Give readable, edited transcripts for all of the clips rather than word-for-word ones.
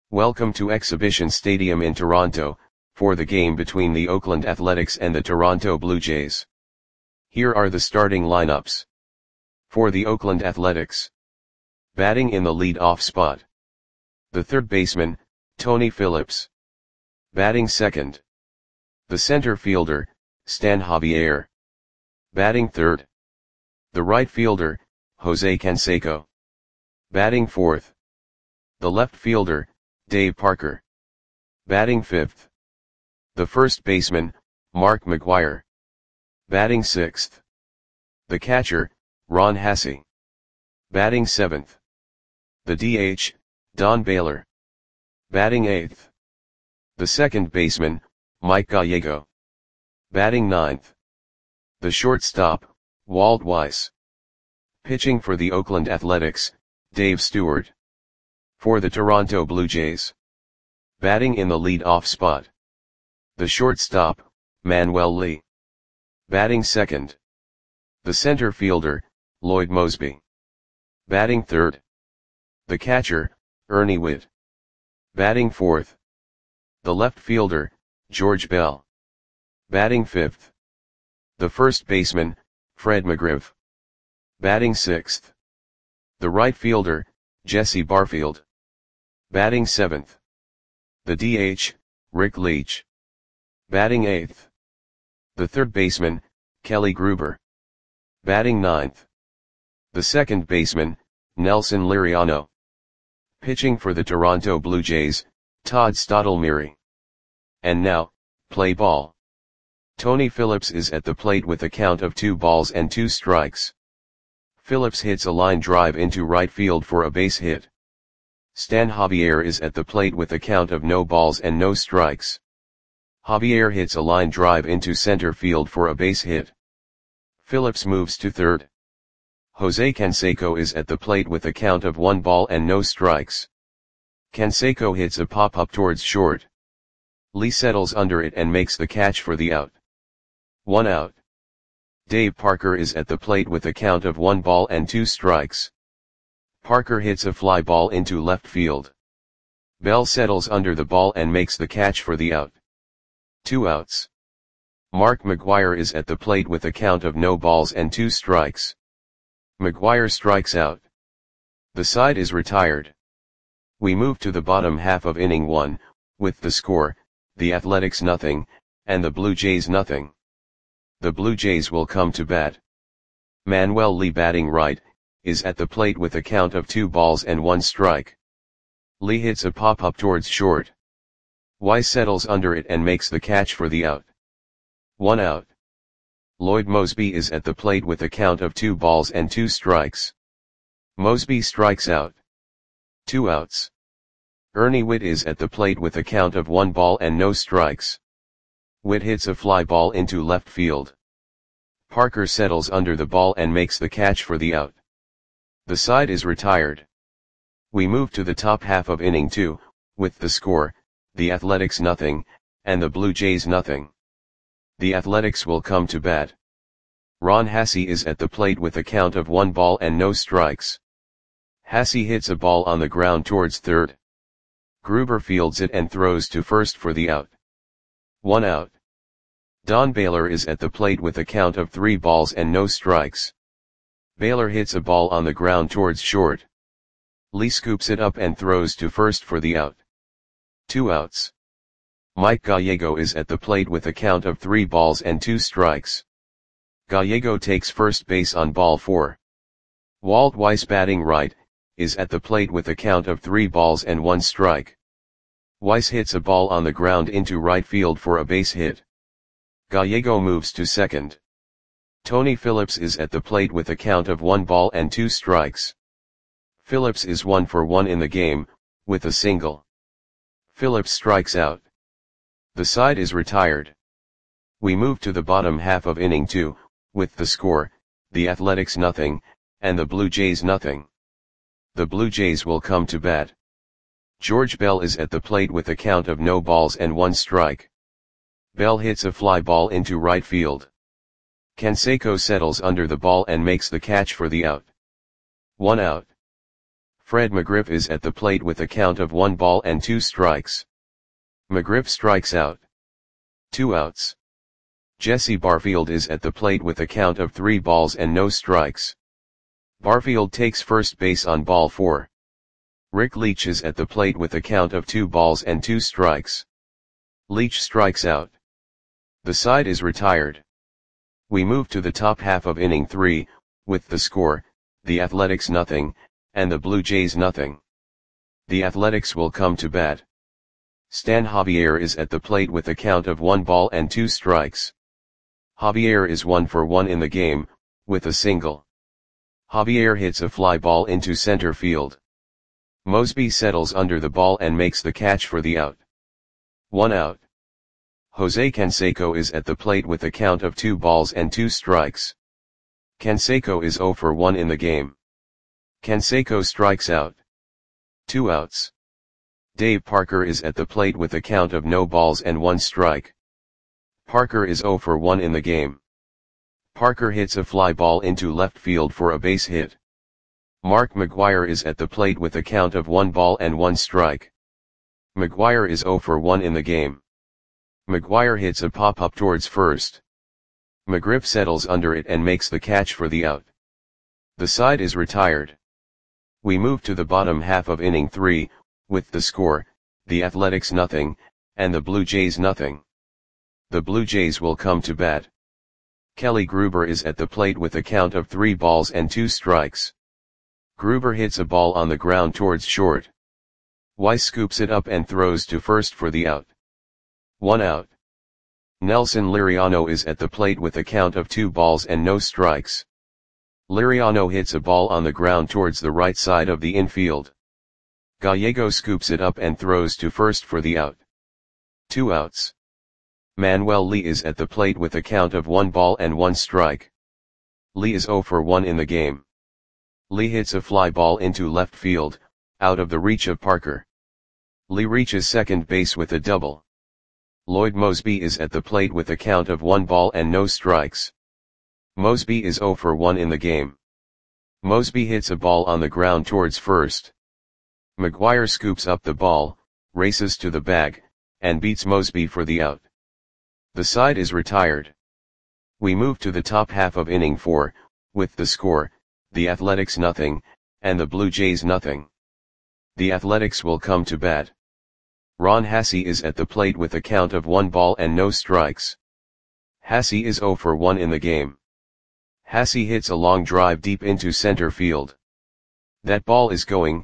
Welcome to Exhibition Stadium in Toronto, for the game between the Oakland Athletics and the Toronto Blue Jays. Here are the starting lineups. For the Oakland Athletics. Batting in the lead-off spot. The third baseman, Tony Phillips. Batting second. The center fielder, Stan Javier. Batting third. The right fielder, Jose Canseco. Batting fourth. The left fielder, Dave Parker. Batting fifth. The first baseman, Mark McGwire. Batting sixth. The catcher, Ron Hassey. Batting seventh. The DH, Don Baylor. Batting eighth. The second baseman, Mike Gallego. Batting ninth. The shortstop, Walt Weiss. Pitching for the Oakland Athletics, Dave Stewart. For the Toronto Blue Jays. Batting in the lead-off spot. The shortstop, Manuel Lee. Batting second. The center fielder, Lloyd Moseby. Batting third. The catcher, Ernie Whitt. Batting fourth. The left fielder, George Bell. Batting fifth. The first baseman, Fred McGriff. Batting sixth. The right fielder, Jesse Barfield. Batting seventh. The DH, Rick Leach. Batting eighth. The third baseman, Kelly Gruber. Batting ninth. The second baseman, Nelson Liriano. Pitching for the Toronto Blue Jays, Todd Stottlemyre. And now, play ball. Tony Phillips is at the plate with a count of 2-2. Phillips hits a line drive into right field for a base hit. Stan Javier is at the plate with a count of 0 balls and no strikes. Javier hits a line drive into center field for a base hit. Phillips moves to third. Jose Canseco is at the plate with a count of 1 ball and no strikes. Canseco hits a pop-up towards short. Lee settles under it and makes the catch for the out. 1 out. Dave Parker is at the plate with a count of 1 ball and 2 strikes. Parker hits a fly ball into left field. Bell settles under the ball and makes the catch for the out. 2 outs. Mark McGwire is at the plate with a count of 0 balls and 2 strikes. McGwire strikes out. The side is retired. We move to the bottom half of inning 1, with the score, the Athletics 0, and the Blue Jays 0. The Blue Jays will come to bat. Manuel Lee batting right, is at the plate with a count of 2 balls and 1 strike. Lee hits a pop-up towards short. Weiss settles under it and makes the catch for the out. 1 out. Lloyd Moseby is at the plate with a count of 2 balls and 2 strikes. Moseby strikes out. 2 outs. Ernie Whitt is at the plate with a count of 1 ball and no strikes. Whitt hits a fly ball into left field. Parker settles under the ball and makes the catch for the out. The side is retired. We move to the top half of inning 2, with the score, the Athletics 0, and the Blue Jays 0. The Athletics will come to bat. Ron Hassey is at the plate with a count of 1 ball and no strikes. Hassey hits a ball on the ground towards third. Gruber fields it and throws to first for the out. 1 out. Don Baylor is at the plate with a count of 3 balls and no strikes. Baylor hits a ball on the ground towards short. Lee scoops it up and throws to first for the out. 2 outs. Mike Gallego is at the plate with a count of 3 balls and 2 strikes. Gallego takes first base on ball 4. Walt Weiss batting right, is at the plate with a count of 3 balls and 1 strike. Weiss hits a ball on the ground into right field for a base hit. Gallego moves to second. Tony Phillips is at the plate with a count of 1 ball and 2 strikes. Phillips is 1 for 1 in the game, with a single. Phillips strikes out. The side is retired. We move to the bottom half of inning 2, with the score, the Athletics 0, and the Blue Jays 0. The Blue Jays will come to bat. George Bell is at the plate with a count of 0 balls and 1 strike. Bell hits a fly ball into right field. Canseco settles under the ball and makes the catch for the out. 1 out. Fred McGriff is at the plate with a count of 1 ball and 2 strikes. McGriff strikes out. 2 outs. Jesse Barfield is at the plate with a count of 3 balls and no strikes. Barfield takes first base on ball 4. Rick Leach is at the plate with a count of 2 balls and 2 strikes. Leach strikes out. The side is retired. We move to the top half of inning 3, with the score, the Athletics nothing, and the Blue Jays nothing. The Athletics will come to bat. Stan Javier is at the plate with a count of 1 ball and 2 strikes. Javier is 1 for 1 in the game, with a single. Javier hits a fly ball into center field. Mosby settles under the ball and makes the catch for the out. 1 out. Jose Canseco is at the plate with a count of 2 balls and 2 strikes. Canseco is 0 for 1 in the game. Canseco strikes out. 2 outs. Dave Parker is at the plate with a count of no balls and 1 strike. Parker is 0 for 1 in the game. Parker hits a fly ball into left field for a base hit. Mark McGwire is at the plate with a count of 1 ball and 1 strike. McGwire is 0 for 1 in the game. McGwire hits a pop-up towards first. McGriff settles under it and makes the catch for the out. The side is retired. We move to the bottom half of inning 3, with the score, the Athletics nothing, and the Blue Jays nothing. The Blue Jays will come to bat. Kelly Gruber is at the plate with a count of 3 balls and 2 strikes. Gruber hits a ball on the ground towards short. Weiss scoops it up and throws to first for the out. 1 out. Nelson Liriano is at the plate with a count of 2 balls and no strikes. Liriano hits a ball on the ground towards the right side of the infield. Gallego scoops it up and throws to first for the out. 2 outs. Manuel Lee is at the plate with a count of 1 ball and 1 strike. Lee is 0 for 1 in the game. Lee hits a fly ball into left field, out of the reach of Parker. Lee reaches second base with a double. Lloyd Mosby is at the plate with a count of 1 ball and no strikes. Mosby is 0 for 1 in the game. Mosby hits a ball on the ground towards first. McGwire scoops up the ball, races to the bag, and beats Mosby for the out. The side is retired. We move to the top half of inning 4, with the score, the Athletics nothing, and the Blue Jays nothing. The Athletics will come to bat. Ron Hassey is at the plate with a count of 1 ball and no strikes. Hassey is 0 for 1 in the game. Hassey hits a long drive deep into center field. That ball is gone.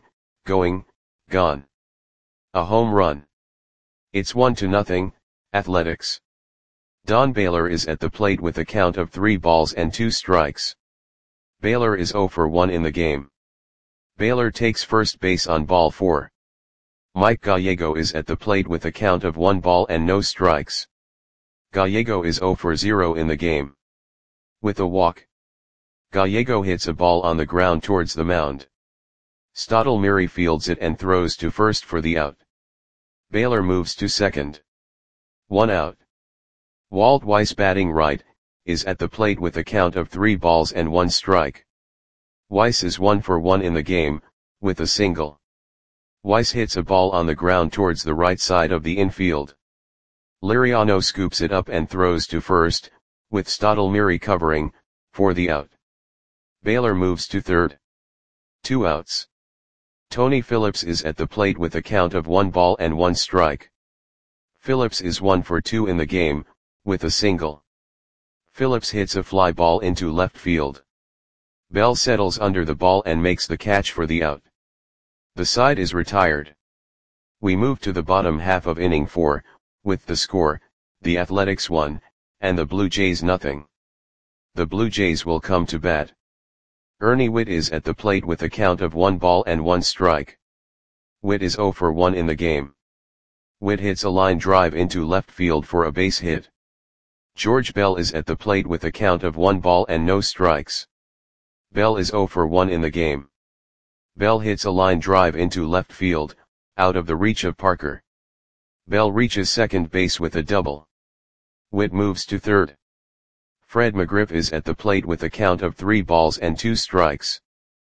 A home run. It's 1-0, Athletics. Don Baylor is at the plate with a count of 3 balls and 2 strikes. Baylor is 0 for 1 in the game. Baylor takes first base on ball 4. Mike Gallego is at the plate with a count of 1 ball and no strikes. Gallego is 0 for 0 in the game. With a walk, Gallego hits a ball on the ground towards the mound. Stottlemyre fields it and throws to first for the out. Baylor moves to second. 1 out. Walt Weiss, batting right, is at the plate with a count of 3 balls and 1 strike. Weiss is 1 for 1 in the game, with a single. Weiss hits a ball on the ground towards the right side of the infield. Liriano scoops it up and throws to first, with Stottlemyre covering, for the out. Baylor moves to third. 2 outs. Tony Phillips is at the plate with a count of 1 ball and 1 strike. Phillips is 1 for 2 in the game, with a single. Phillips hits a fly ball into left field. Bell settles under the ball and makes the catch for the out. The side is retired. We move to the bottom half of inning 4, with the score, the Athletics 1, and the Blue Jays nothing. The Blue Jays will come to bat. Ernie Whitt is at the plate with a count of 1 ball and 1 strike. Whitt is 0 for 1 in the game. Whitt hits a line drive into left field for a base hit. George Bell is at the plate with a count of 1 ball and no strikes. Bell is 0 for 1 in the game. Bell hits a line drive into left field, out of the reach of Parker. Bell reaches second base with a double. Whitt moves to third. Fred McGriff is at the plate with a count of 3 balls and 2 strikes.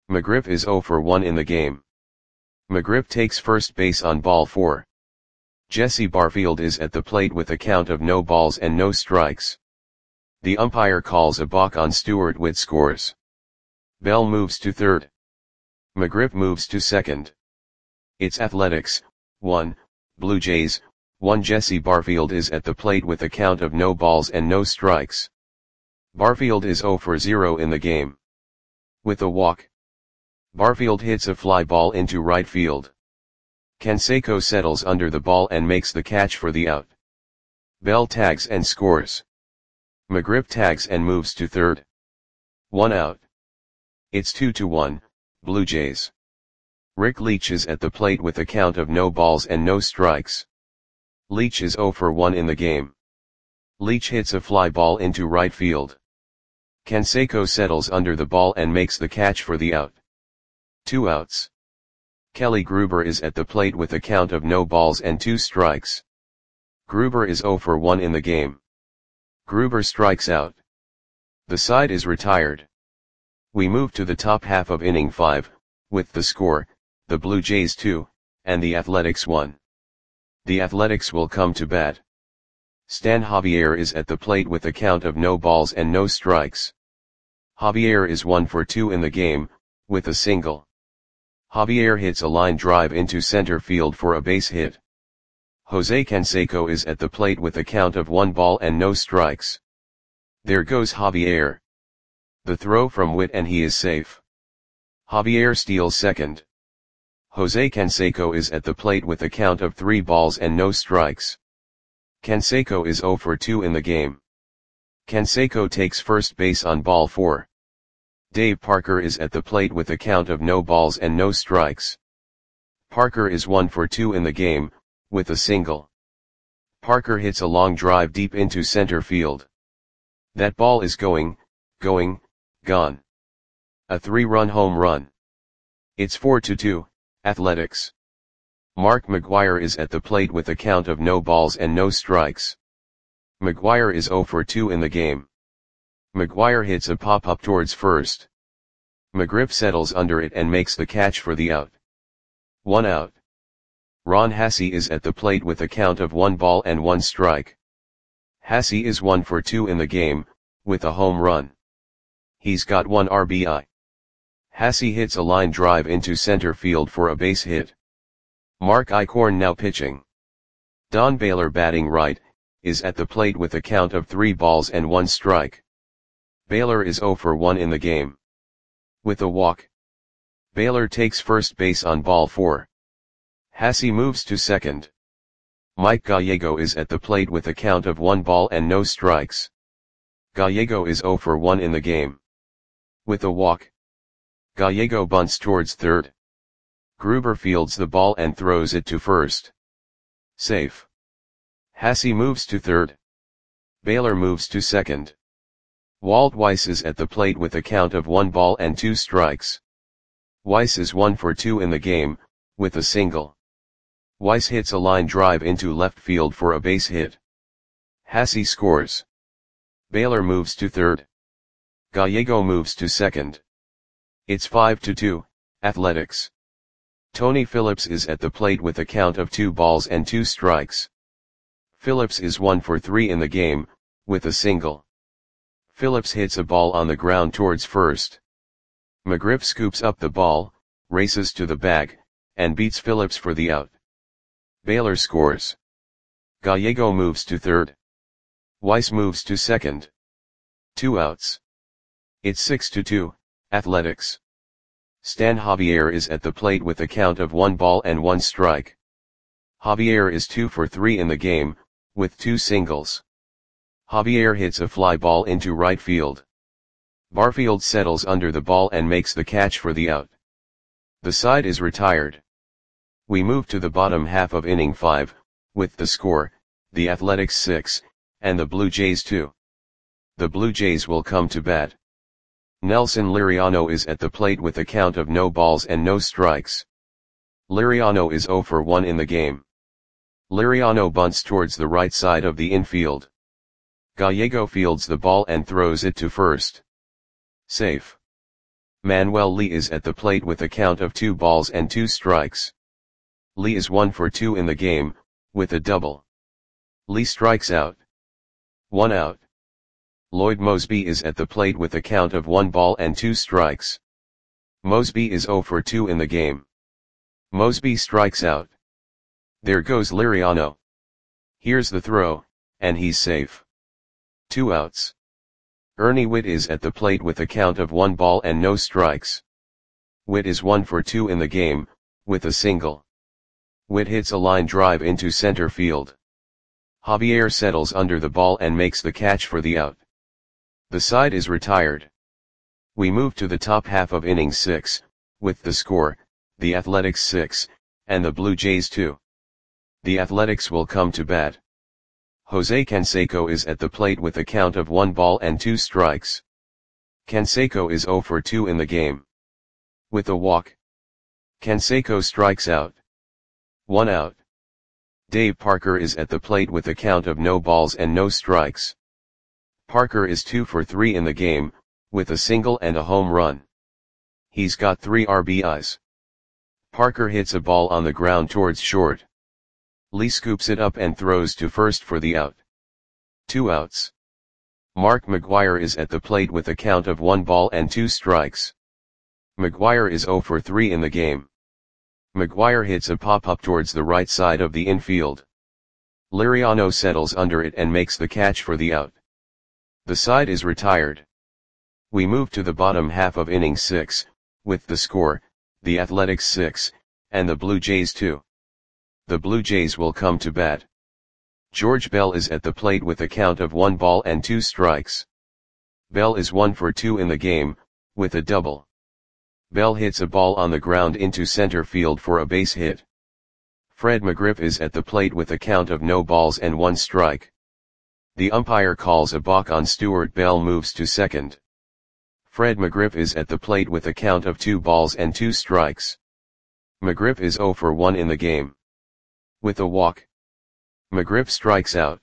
McGriff is 0 for 1 in the game. McGriff takes first base on ball 4. Jesse Barfield is at the plate with a count of no balls and no strikes. The umpire calls a balk on Stuart. Witt scores. Bell moves to third. McGriff moves to second. It's Athletics, 1, Blue Jays, 1. Jesse Barfield is at the plate with a count of no balls and no strikes. Barfield is 0 for 0 in the game. With a walk, Barfield hits a fly ball into right field. Canseco settles under the ball and makes the catch for the out. Bell tags and scores. McGriff tags and moves to third. 1 out. It's 2-1, Blue Jays. Rick Leach is at the plate with a count of no balls and no strikes. Leach is 0 for 1 in the game. Leach hits a fly ball into right field. Canseco settles under the ball and makes the catch for the out. 2 outs. Kelly Gruber is at the plate with a count of no balls and 2 strikes. Gruber is 0 for 1 in the game. Gruber strikes out. The side is retired. We move to the top half of inning 5, with the score, the Blue Jays 2, and the Athletics 1. The Athletics will come to bat. Stan Javier is at the plate with a count of no balls and no strikes. Javier is 1 for 2 in the game, with a single. Javier hits a line drive into center field for a base hit. Jose Canseco is at the plate with a count of 1 ball and no strikes. There goes Javier. The throw from Witt and he is safe. Javier steals second. Jose Canseco is at the plate with a count of 3 balls and no strikes. Canseco is 0 for 2 in the game. Canseco takes first base on ball 4. Dave Parker is at the plate with a count of no balls and no strikes. Parker is 1 for 2 in the game, with a single. Parker hits a long drive deep into center field. That ball is gone. A 3-run home run. It's 4-2, Athletics. Mark McGwire is at the plate with a count of no balls and no strikes. McGwire is 0 for 2 in the game. McGwire hits a pop-up towards first. McGriff settles under it and makes the catch for the out. 1 out. Ron Hasse is at the plate with a count of 1 ball and 1 strike. Hasse is 1 for 2 in the game, with a home run. He's got 1 RBI. Hasse hits a line drive into center field for a base hit. Mark Eichhorn now pitching. Don Baylor batting right, is at the plate with a count of 3 balls and 1 strike. Baylor is 0 for 1 in the game. With a walk, Baylor takes first base on ball 4. Hasse moves to second. Mike Gallego is at the plate with a count of 1 ball and no strikes. Gallego is 0 for 1 in the game. With a walk, Gallego bunts towards third. Gruber fields the ball and throws it to first. Safe. Hasse moves to third. Baylor moves to second. Walt Weiss is at the plate with a count of 1 ball and 2 strikes. Weiss is 1 for 2 in the game, with a single. Weiss hits a line drive into left field for a base hit. Hasse scores. Baylor moves to third. Gallego moves to second. It's 5-2, Athletics. Tony Phillips is at the plate with a count of 2 balls and 2 strikes. Phillips is 1 for 3 in the game, with a single. Phillips hits a ball on the ground towards first. McGriff scoops up the ball, races to the bag, and beats Phillips for the out. Baylor scores. Gallego moves to third. Weiss moves to second. 2 outs. It's 6-2, Athletics. Stan Javier is at the plate with a count of 1 ball and 1 strike. Javier is 2 for 3 in the game, with 2 singles. Javier hits a fly ball into right field. Barfield settles under the ball and makes the catch for the out. The side is retired. We move to the bottom half of inning 5, with the score, the Athletics 6, and the Blue Jays 2. The Blue Jays will come to bat. Nelson Liriano is at the plate with a count of no balls and no strikes. Liriano is 0 for 1 in the game. Liriano bunts towards the right side of the infield. Gallego fields the ball and throws it to first. Safe. Manuel Lee is at the plate with a count of 2 balls and 2 strikes. Lee is 1 for 2 in the game, with a double. Lee strikes out. 1 out. Lloyd Moseby is at the plate with a count of 1 ball and 2 strikes. Moseby is 0 for 2 in the game. Moseby strikes out. There goes Liriano. Here's the throw, and he's safe. 2 outs. Ernie Whitt is at the plate with a count of 1 ball and no strikes. Whitt is 1 for 2 in the game, with a single. Whitt hits a line drive into center field. Javier settles under the ball and makes the catch for the out. The side is retired. We move to the top half of inning 6, with the score, the Athletics 6, and the Blue Jays 2. The Athletics will come to bat. Jose Canseco is at the plate with a count of 1 ball and 2 strikes. Canseco is 0 for 2 in the game. With a walk. Canseco strikes out. 1 out. Dave Parker is at the plate with a count of no balls and no strikes. Parker is 2 for 3 in the game, with a single and a home run. He's got 3 RBIs. Parker hits a ball on the ground towards short. Lee scoops it up and throws to first for the out. 2 outs. Mark McGwire is at the plate with a count of 1 ball and 2 strikes. McGwire is 0 for 3 in the game. McGwire hits a pop-up towards the right side of the infield. Liriano settles under it and makes the catch for the out. The side is retired. We move to the bottom half of inning 6, with the score, the Athletics 6, and the Blue Jays 2. The Blue Jays will come to bat. George Bell is at the plate with a count of 1 ball and 2 strikes. Bell is 1 for 2 in the game, with a double. Bell hits a ball on the ground into center field for a base hit. Fred McGriff is at the plate with a count of no balls and 1 strike. The umpire calls a balk on Stuart. Bell moves to second. Fred McGriff is at the plate with a count of 2 balls and 2 strikes. McGriff is 0 for 1 in the game. With a walk. McGriff strikes out.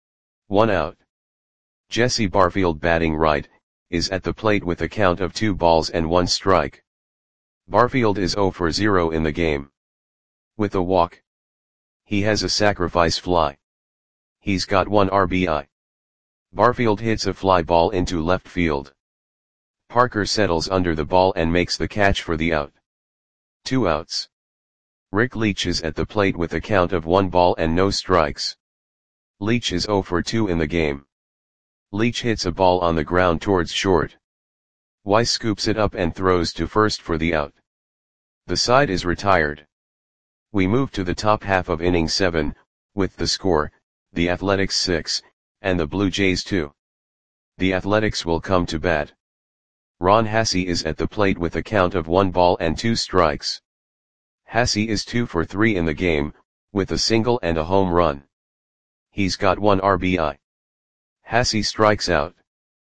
1 out. Jesse Barfield, batting right, is at the plate with a count of 2 balls and 1 strike. Barfield is 0 for 0 in the game. With a walk. He has a sacrifice fly. He's got 1 RBI. Barfield hits a fly ball into left field. Parker settles under the ball and makes the catch for the out. 2 outs. Rick Leach is at the plate with a count of 1 ball and no strikes. Leach is 0 for 2 in the game. Leach hits a ball on the ground towards short. Weiss scoops it up and throws to first for the out. The side is retired. We move to the top half of inning 7, with the score, the Athletics 6, and the Blue Jays 2. The Athletics will come to bat. Ron Hasse is at the plate with a count of 1 ball and 2 strikes. Hasse is 2 for 3 in the game, with a single and a home run. He's got 1 RBI. Hasse strikes out.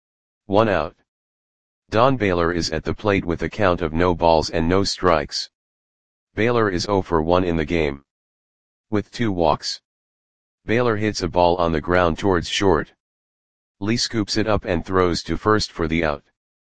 1 out. Don Baylor is at the plate with a count of no balls and no strikes. Baylor is 0 for 1 in the game. With 2 walks. Baylor hits a ball on the ground towards short. Lee scoops it up and throws to first for the out.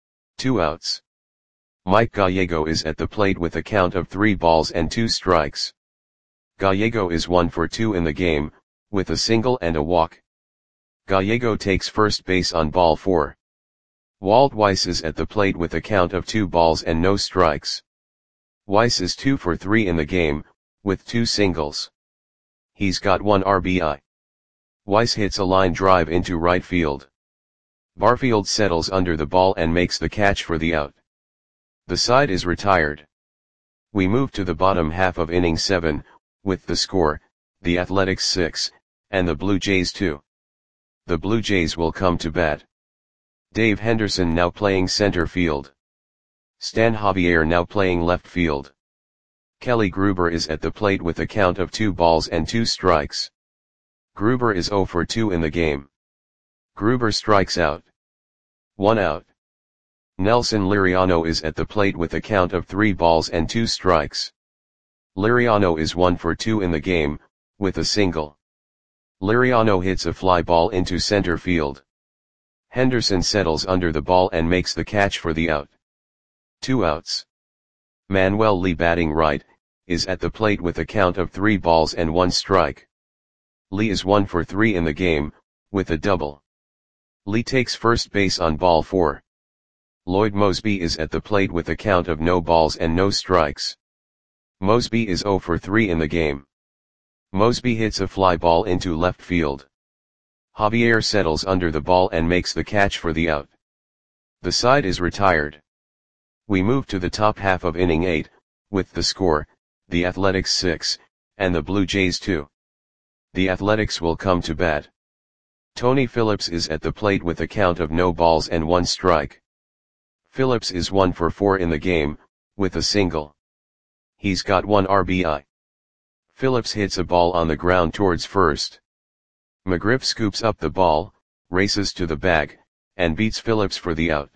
2 outs. Mike Gallego is at the plate with a count of 3 balls and 2 strikes. Gallego is 1 for 2 in the game, with a single and a walk. Gallego takes first base on ball 4. Walt Weiss is at the plate with a count of 2 balls and no strikes. Weiss is 2 for 3 in the game, with 2 singles. He's got 1 RBI. Weiss hits a line drive into right field. Barfield settles under the ball and makes the catch for the out. The side is retired. We move to the bottom half of inning 7, with the score, the Athletics 6, and the Blue Jays 2. The Blue Jays will come to bat. Dave Henderson now playing center field. Stan Javier now playing left field. Kelly Gruber is at the plate with a count of 2 balls and 2 strikes. Gruber is 0 for 2 in the game. Gruber strikes out. 1 out. Nelson Liriano is at the plate with a count of 3 balls and 2 strikes. Liriano is 1 for 2 in the game, with a single. Liriano hits a fly ball into center field. Henderson settles under the ball and makes the catch for the out. 2 outs. Manuel Lee batting right, is at the plate with a count of 3 balls and 1 strike. Lee is 1 for 3 in the game, with a double. Lee takes first base on ball 4. Lloyd Moseby is at the plate with a count of no balls and no strikes. Moseby is 0 for 3 in the game. Moseby hits a fly ball into left field. Javier settles under the ball and makes the catch for the out. The side is retired. We move to the top half of inning 8, with the score, the Athletics 6, and the Blue Jays 2. The Athletics will come to bat. Tony Phillips is at the plate with a count of no balls and 1 strike. Phillips is 1 for 4 in the game, with a single. He's got 1 RBI. Phillips hits a ball on the ground towards first. McGriff scoops up the ball, races to the bag, and beats Phillips for the out.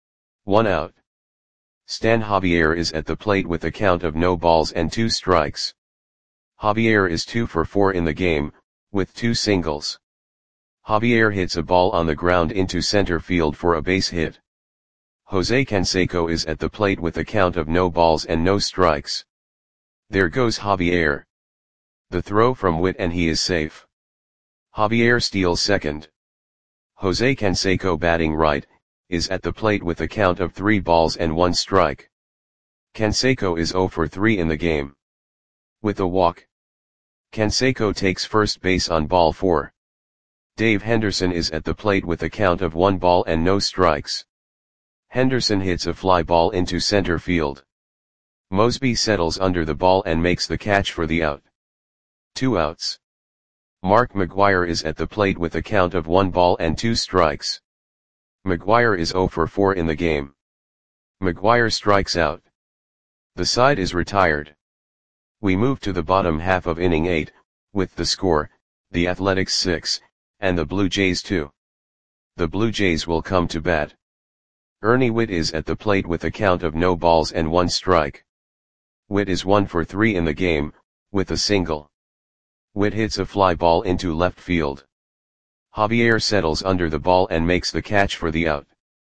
1 out. Stan Javier is at the plate with a count of no balls and 2 strikes. Javier is 2 for 4 in the game, with 2 singles. Javier hits a ball on the ground into center field for a base hit. Jose Canseco is at the plate with a count of no balls and no strikes. There goes Javier. The throw from Witt and he is safe. Javier steals second. Jose Canseco batting right, is at the plate with a count of 3 balls and 1 strike. Canseco is 0 for 3 in the game. With a walk. Canseco takes first base on ball 4. Dave Henderson is at the plate with a count of 1 ball and no strikes. Henderson hits a fly ball into center field. Moseby settles under the ball and makes the catch for the out. 2 outs. Mark McGwire is at the plate with a count of 1 ball and 2 strikes. McGwire is 0 for 4 in the game. McGwire strikes out. The side is retired. We move to the bottom half of inning 8, with the score, the Athletics 6, and the Blue Jays 2. The Blue Jays will come to bat. Ernie Witt is at the plate with a count of no balls and 1 strike. Witt is 1 for 3 in the game, with a single. Witt hits a fly ball into left field. Javier settles under the ball and makes the catch for the out.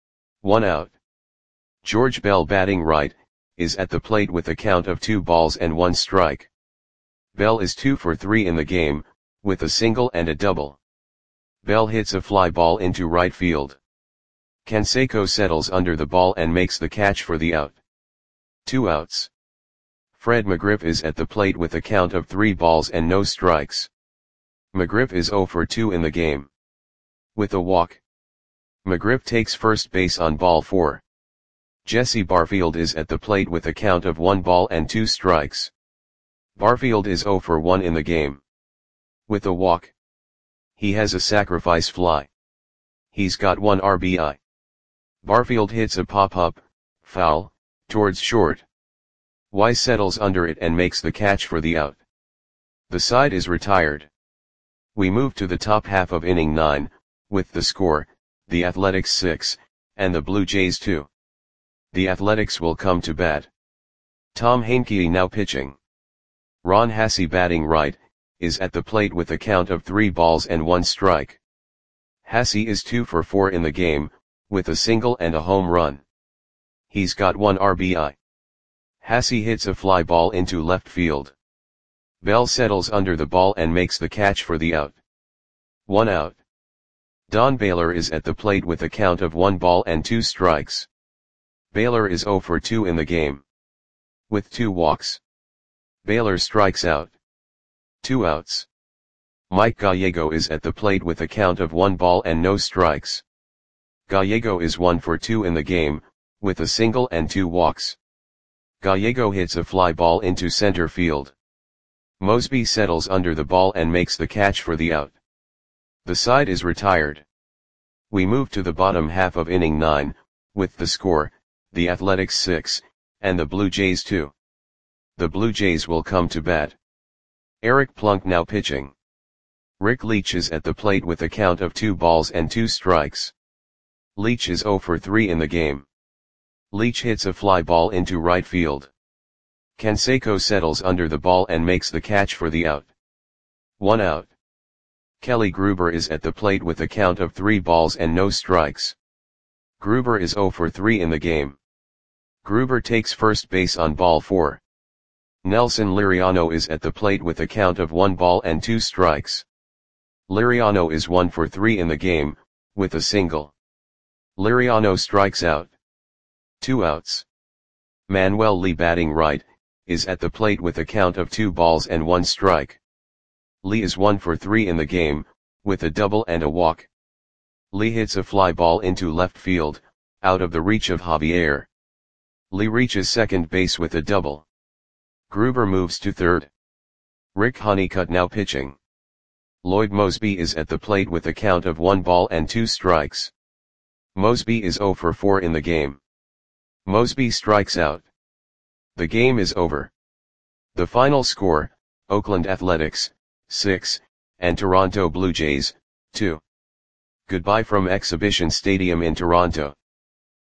1 out. George Bell batting right, is at the plate with a count of 2 balls and 1 strike. Bell is 2 for 3 in the game, with a single and a double. Bell hits a fly ball into right field. Canseco settles under the ball and makes the catch for the out. 2 outs. Fred McGriff is at the plate with a count of 3 balls and no strikes. McGriff is 0 for 2 in the game. With a walk. McGriff takes first base on ball 4. Jesse Barfield is at the plate with a count of 1 ball and 2 strikes. Barfield is 0 for 1 in the game. With a walk. He has a sacrifice fly. He's got 1 RBI. Barfield hits a pop-up, foul, towards short. Wise settles under it and makes the catch for the out. The side is retired. We move to the top half of inning 9, with the score, the Athletics 6, and the Blue Jays 2. The Athletics will come to bat. Tom Heincke now pitching. Ron Hassey batting right, is at the plate with a count of 3 balls and 1 strike. Hassey is 2 for 4 in the game, with a single and a home run. He's got 1 RBI. Hassey hits a fly ball into left field. Bell settles under the ball and makes the catch for the out. 1 out. Don Baylor is at the plate with a count of 1 ball and 2 strikes. Baylor is 0 for 2 in the game. With 2 walks. Baylor strikes out. 2 outs. Mike Gallego is at the plate with a count of 1 ball and no strikes. Gallego is 1 for 2 in the game, with a single and 2 walks. Gallego hits a fly ball into center field. Moseby settles under the ball and makes the catch for the out. The side is retired. We move to the bottom half of inning 9, with the score, the Athletics 6, and the Blue Jays 2. The Blue Jays will come to bat. Eric Plunk now pitching. Rick Leach is at the plate with a count of 2 balls and 2 strikes. Leach is 0 for 3 in the game. Leach hits a fly ball into right field. Canseco settles under the ball and makes the catch for the out. 1 out. Kelly Gruber is at the plate with a count of 3 balls and no strikes. Gruber is 0 for 3 in the game. Gruber takes first base on ball 4. Nelson Liriano is at the plate with a count of 1 ball and 2 strikes. Liriano is 1 for 3 in the game, with a single. Liriano strikes out. 2 outs. Manuel Lee, batting right, is at the plate with a count of 2 balls and 1 strike. Lee is 1 for 3 in the game, with a double and a walk. Lee hits a fly ball into left field, out of the reach of Javier. Lee reaches second base with a double. Gruber moves to third. Rick Honeycutt now pitching. Lloyd Moseby is at the plate with a count of 1 ball and 2 strikes. Moseby is 0 for 4 in the game. Moseby strikes out. The game is over. The final score, Oakland Athletics, 6, and Toronto Blue Jays, 2. Goodbye from Exhibition Stadium in Toronto.